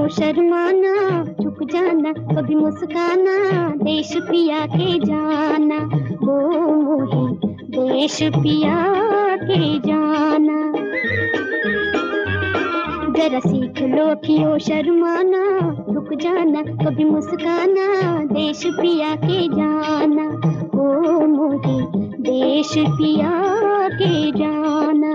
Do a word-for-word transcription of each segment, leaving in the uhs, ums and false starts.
शर्माना, झुक जाना, कभी मुस्काना, देश पिया के जाना, ओ मोहे देश पिया के जाना। जरा सीख लो क्यों शर्माना, झुक जाना, कभी मुस्काना, देश पिया के जाना, ओ मोहे देश पिया के जाना।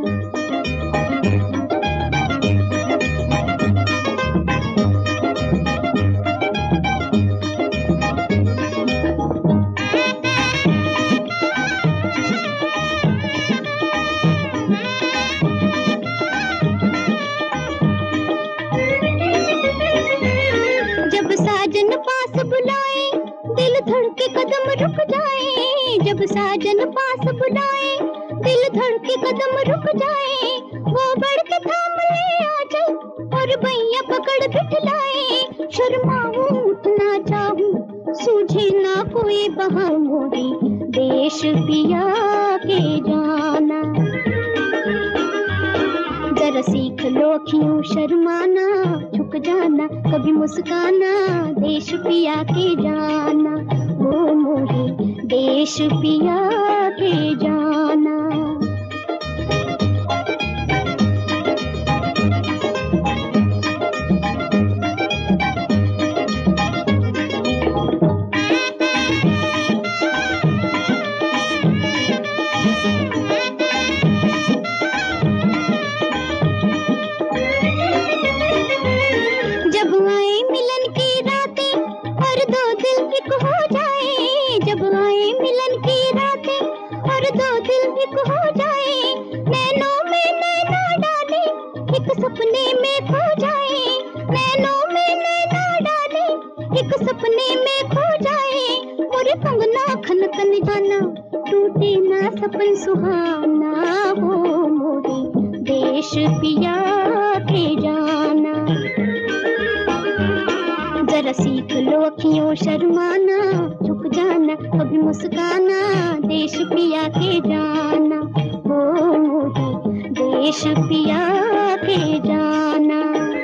जब साजन पास बुलाए, दिल धड़के कदम रुक जाए, जब साजन पास बुलाए, दिल धड़के कदम रुक जाए, वो बढ़ के थाम ले आ जाए और बैया पकड़ बिठलाए। शर्माऊं उठना चाहूं, सूझे ना कोई बहा, मोरी देश पिया के जाना। जरा सीख लो क्यों शर्माना, झुक जाना, कभी मुस्काना, देश पिया के जाना, ओ मोहे देश पिया के जाना। जब आए मिलन की रातें और दो दिल एक हो जाए, जब आए मिलन की रातें और दो दिल एक हो जाए, नैनों में नैना डाले, एक सपने में खो जाए, नैनों में नैना डाले, एक सपने में खो जाए, मोरे कंगना खन खन जाना, टूटे ना सपन सुहाना, वो मोरे देश पिया के जाना। जरा सीख लो क्यों शर्माना, झुक जाना, कभी मुस्काना, देश पिया के जाना, ओ मोहे देश पिया के जाना।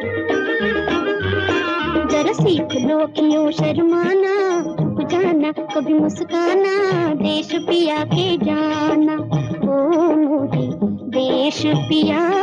जरा सीख लो क्यों शर्माना, झुक जाना, कभी मुस्काना, देश पिया के जाना, ओ मोहे देश पिया